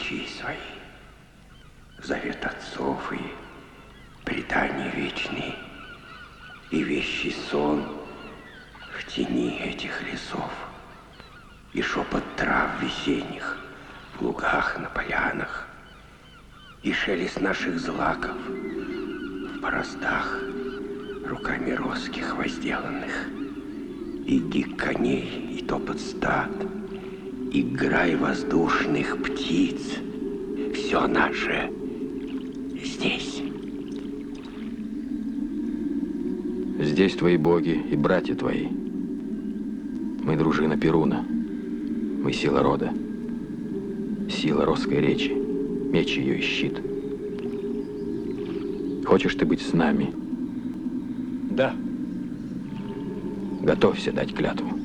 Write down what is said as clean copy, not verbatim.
ключи свои, завет отцов и предания вечные, и вещий сон в тени этих лесов, и шепот трав весенних в лугах, на полянах, и шелест наших злаков в бороздах, руками роских возделанных, и гик коней, и топот стад, и грай воздушных птиц. Все наше здесь. Здесь твои боги и братья твои. Мы дружина Перуна. Мы сила рода. Сила росской речи. Меч ее и щит. Хочешь ты быть с нами? Да. Готовься дать клятву.